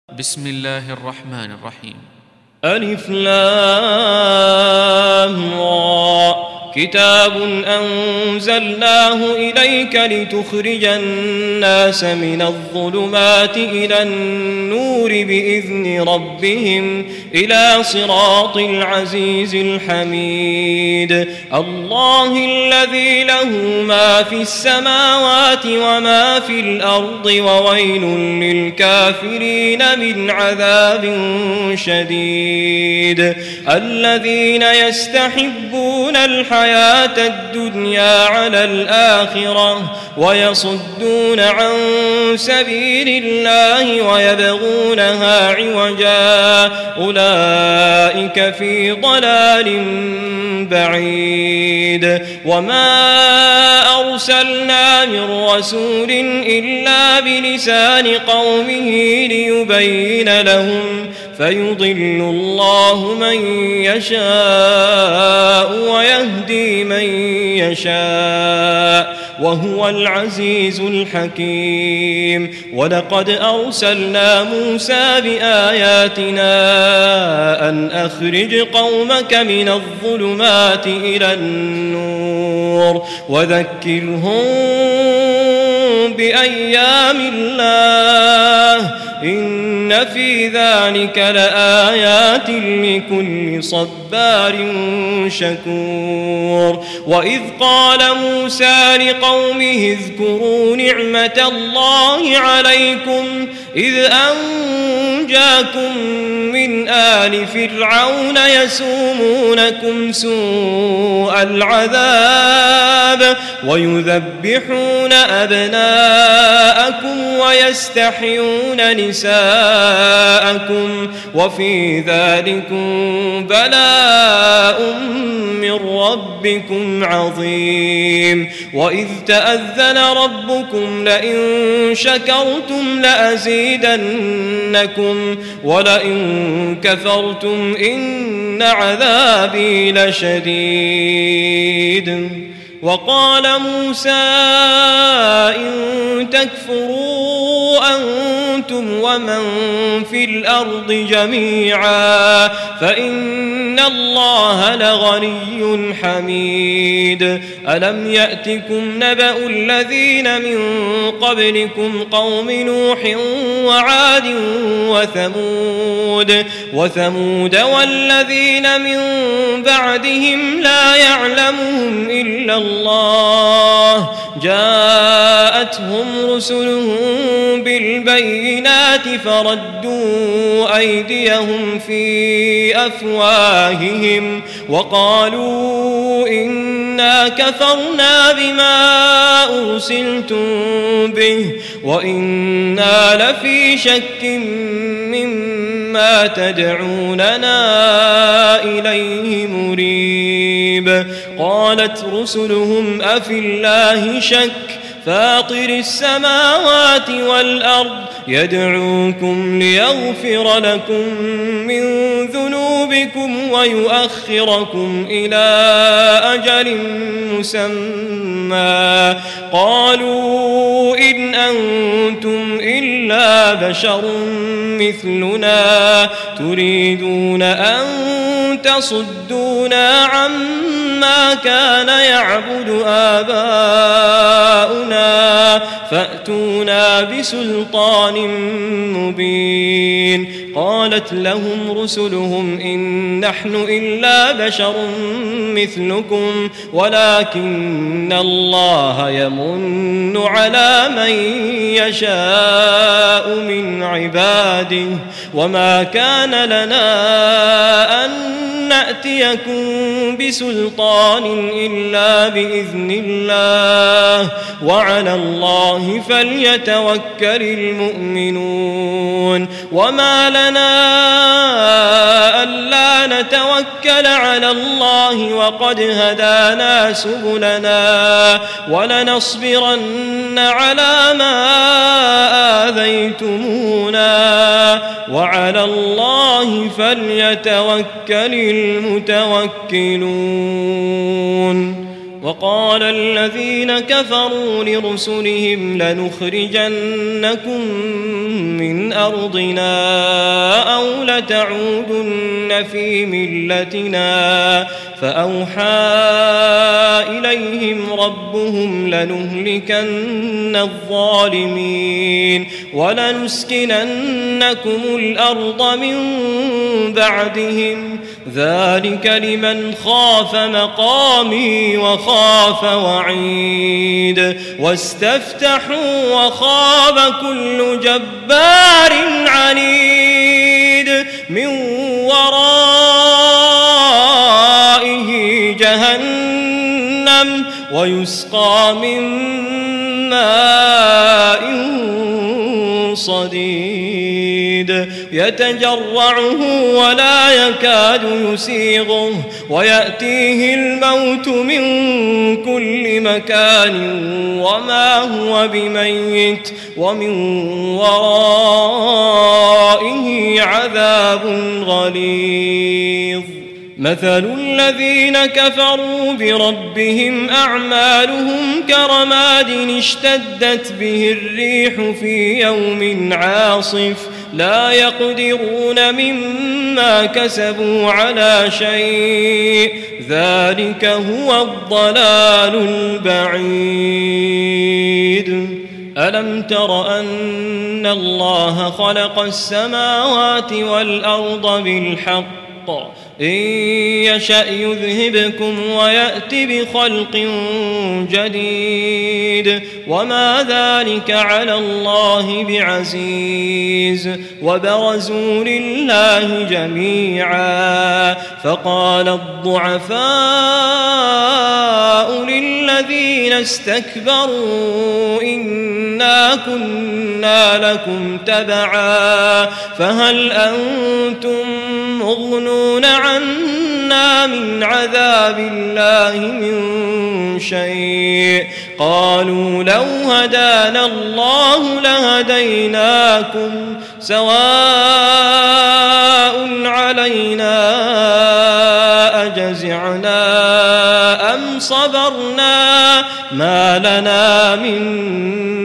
بسم الله الرحمن الرحيم. ألف لام را كتاب أنزلناه إليك لتخرج الناس من الظلمات إلى النور بإذن ربهم إلى صراط العزيز الحميد. الله الذي له ما في السماوات وما في الأرض وويل للكافرين من عذاب شديد. الذين يستحبون الحياة الدنيا على الآخرة ويصدون عن سبيل الله ويبغونها عوجا أولئك في ضلال بعيد. وما أرسلنا من رسول إلا بلسان قومه ليبين لهم فيضل الله من يشاء ويهدي من يشاء وهو العزيز الحكيم. ولقد أرسلنا موسى بآياتنا أن أخرج قومك من الظلمات إلى النور وذكرهم بأيام الله إن في ذلك لآيات لكل صبار شكور. وإذ قال موسى لقومه اذكروا نعمة الله عليكم إذ أنجاكم من آل فرعون يسومونكم سوء العذاب ويذبحون أبناءكم ويستحيون نساءكم وفي ذلكم بلاء من ربكم عظيم. وإذ تأذن ربكم لئن شكرتم لأزيدنكم ولئن كفرتم إن عذابي لشديد. وقال موسى إن تكفروا أنتم ومن في الأرض جميعا فإن الله لغني حميد. ألم يأتكم نبأ الذين من قبلكم قوم نوح وعاد وثمود والذين من بعدهم لا يعلمهم إلا الله جاءتهم رسلهم بالبينات فردوا أيديهم في أفواههم وقالوا إنا كفرنا بما أرسلتم به وإنا لفي شك مما تدعوننا إليه مريب. قالت رسلهم أفي الله شك فاطر السماوات والأرض يدعوكم ليغفر لكم من ذنوبكم ويؤخركم إلى أجل مسمى قالوا إن أنتم إلا بشر مثلنا تريدون أن تصدونا عما كان يعبد آباؤنا فأتونا بسلطان مبين. قالت لهم رسلهم إن نحن إلا بشر مثلكم ولكن الله يمن على من يشاء من عباده وما كان لنا أن نأتيكم بسلطان إلا بإذن الله وعلى الله فليتوكل المؤمنون. وما لنا ألا نتوكل على الله وقد هدانا سبلنا ولنصبرن على ما آذيتمونا وعلى الله فليتوكل المتوكلون. وقال الذين كفروا لرسلهم لنخرجنكم من أرضنا أو لتعودن في ملتنا فأوحى إليهم ربهم لنهلكن الظالمين ولنسكننكم الأرض من بعدهم ذلك لمن خاف مقامي وخاف وعيد واستفتحوا وخاب كل جبار عنيد من ورائه جهنم ويسقى من ماء صديد يتجرعه ولا يكاد يسيغه ويأتيه الموت من كل مكان وما هو بميت ومن ورائه عذاب غليظ مثل الذين كفروا بربهم أعمالهم كرماد اشتدت به الريح في يوم عاصف لا يقدرون مما كسبوا على شيء ذلك هو الضلال البعيد ألم تر أن الله خلق السماوات والأرض بالحق إن يشأ يذهبكم ويأت بخلق جديد وما ذلك على الله بعزيز وبرزوا لله جميعا فقال الضعفاء للذين استكبروا إنا كنا لكم تبعا فهل أنتم مغنون عنا من عذاب الله من شيء قالوا لو هدانا الله لهديناكم سواء علينا أجزعنا أم صبرنا ما لنا من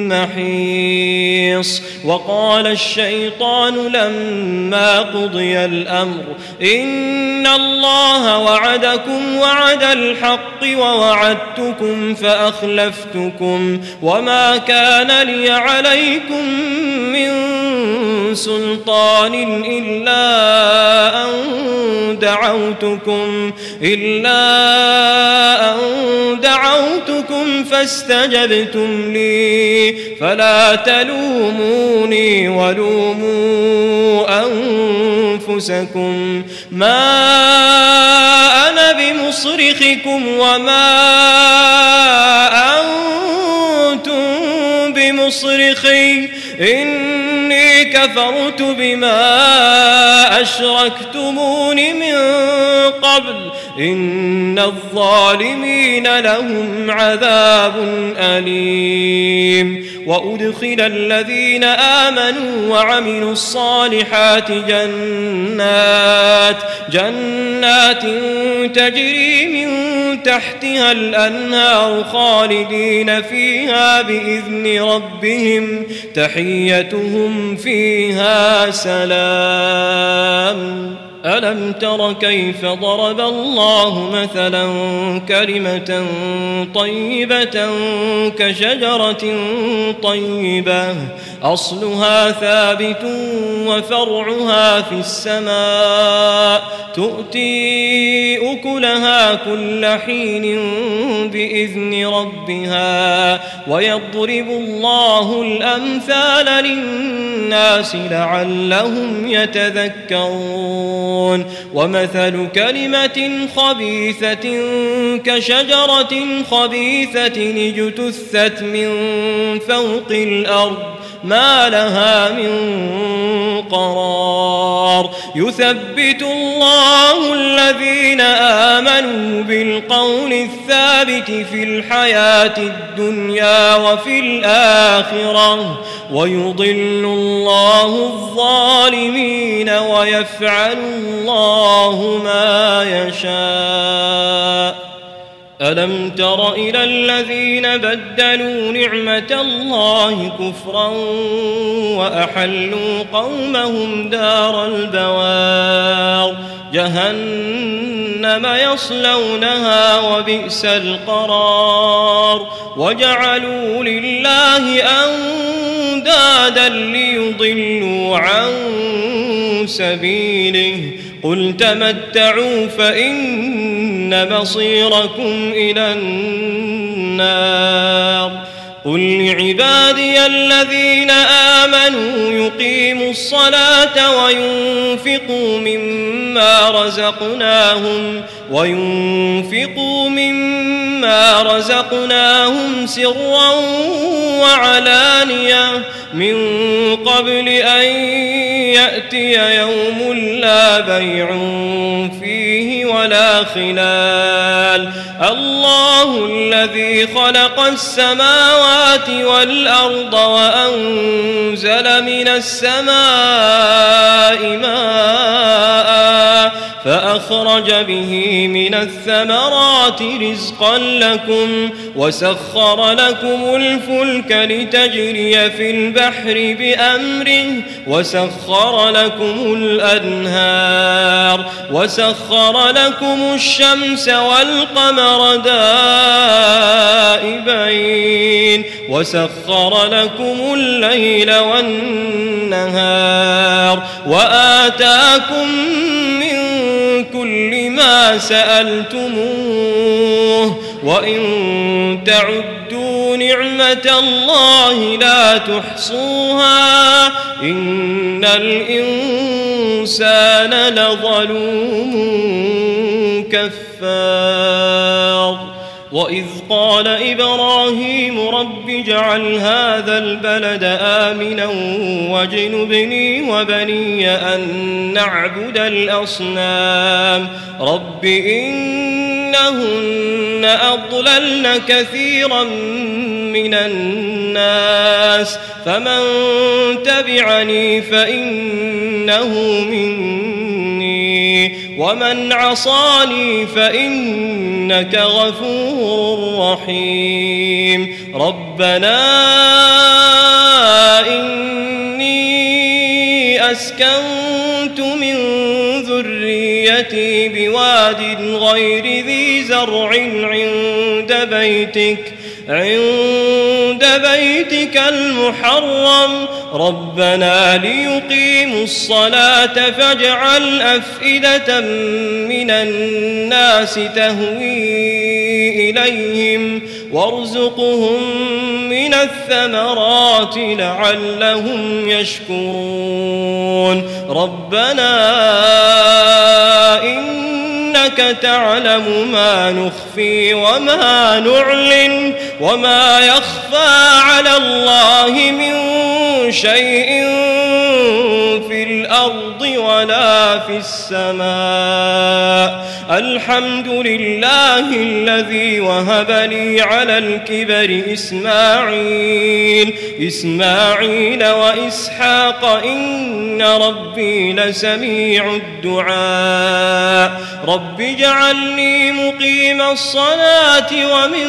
محيص وقال الشيطان لما قضي الأمر إن الله وعدكم وعد الحق ووعدتكم فأخلفتكم وما كان لي عليكم من سلطان إلا أن دعوتكم فاستجبتم لي فلا تلوموني ولوموا أنفسكم ما أنا بمصرخكم وما أنتم بمصرخي إني كفرت بما أشركتمون من قبل إن الظالمين لهم عذاب أليم وأدخل الذين آمنوا وعملوا الصالحات جنات تجري من تحتها الأنهار خالدين فيها بإذن ربهم تحيتهم فيها سلام ألم تر كيف ضرب الله مثلا كلمة طيبة كشجرة طيبة أصلها ثابت وفرعها في السماء تؤتي أكلها كل حين بإذن ربها ويضرب الله الأمثال للناس لعلهم يتذكرون ومثل كلمة خبيثة كشجرة خبيثة اجتثت من فوق الأرض ما لها من قرار يثبت الله الذين آمنوا بالقول الثابت في الحياة الدنيا وفي الآخرة ويضل الله الظالمين ويفعل الله ما يشاء ألم تر إلى الذين بدلوا نعمة الله كفرا وأحلوا قومهم دار البوار جهنم يصلونها وبئس القرار وجعلوا لله أندادا ليضلوا عن سبيله قل تمتعوا فإن مصيركم إلى النار قل لعبادي الذين آمنوا يقيموا الصلاة وينفقوا مما رزقناهم سرا وعلانية من قبل أن يأتي يوم لا بيع فيه ولا خلال الله الذي خلق السماوات والأرض وأنزل من السماء ماء فأخرج به من الثمرات رزقا لكم وسخر لكم الفلك لتجري في البحر بأمره وسخر لكم الأنهار وسخر لكم الشمس والقمر دائبين وسخر لكم الليل والنهار وآتاكم من كل ما سألتموه وإن تعدوا نعمة الله لا تحصوها إن الإنسان لظلوم كفار وإذ قال إبراهيم رب اجعل هذا البلد آمنا واجنبني وبني أن نعبد الأصنام رب إنهن أضللن كثيرا من الناس فمن تبعني فإنه مني ومن عصاني فإنك غفور رحيم ربنا إني أسكنت من ذريتي بواد غير ذي زرع عند بيتك المحرم ربنا ليقيموا الصلاة فاجعل أفئدة من الناس تهوي إليهم وارزقهم من الثمرات لعلهم يشكرون ربنا إنك تعلم ما نخفي وما نعلن وما يخفى على الله من شيء في الأرض ولا في السماء الحمد لله الذي وهب لي على الكبر إسماعيل وإسحاق إن ربي لسميع الدعاء رب اجعلني مقيم الصلاة ومن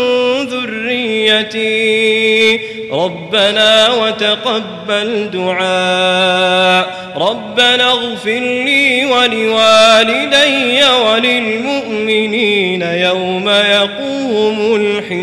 ذريتي ربنا وتقبل دعاء ربنا اغفر لي ولوالدي وللمؤمنين يوم يقوم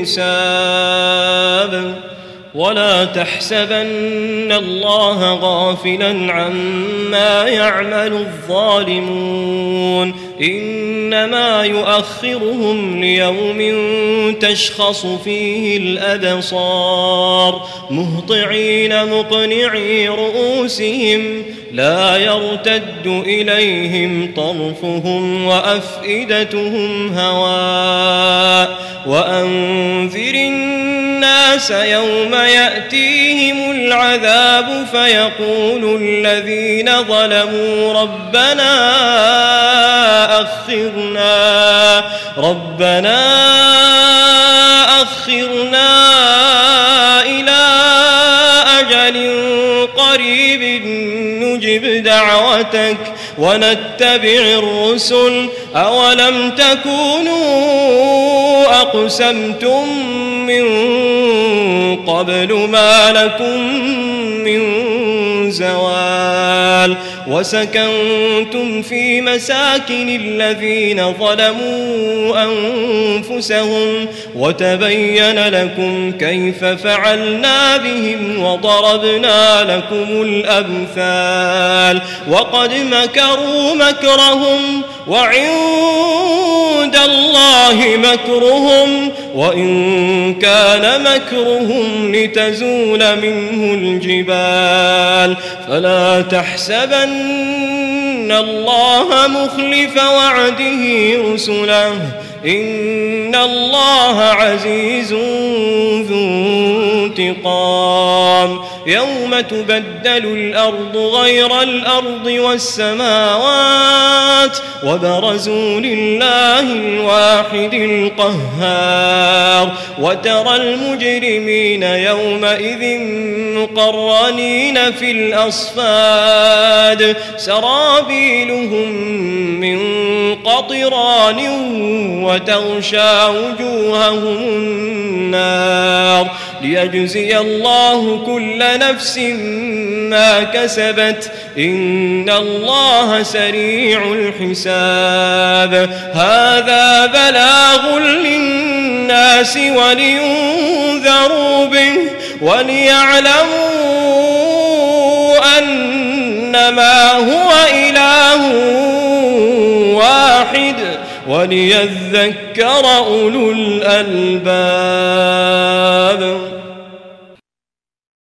الحساب ولا تحسبن الله غافلا عما يعمل الظالمون إنما يؤخرهم ليوم تشخص فيه الأبصار مهطعين مقنعي رؤوسهم لا يرتد إليهم طرفهم وأفئدتهم هواء وأنذر الناس يوم يأتيهم العذاب فيقول الذين ظلموا ربنا أخرنا إلى أجل قريب نجب دعوتك ونتبع الرسل أولم تكونوا أقسمتم من قبل ما لكم من زوال وسكنتم في مساكن الذين ظلموا أنفسهم وتبين لكم كيف فعلنا بهم وضربنا لكم الأمثال وقد مكروا مكرهم وعند الله مكرهم وإن كان مكرهم لتزول منه الجبال فلا تحسبن الله مخلف وعده رسله إن الله عزيز ذو انتقام يوم تبدل الأرض غير الأرض والسماوات وبرزوا لله الواحد القهار وترى المجرمين يومئذ مقرنين في الأصفاد سرابيلهم من قطران وتغشى وجوههم النار ليجزي الله كل نفس ما كسبت إن الله سريع الحساب هذا بلاغ للناس ولينذروا به وليعلموا أنما هو إله واحد وليذكر أولو الألباب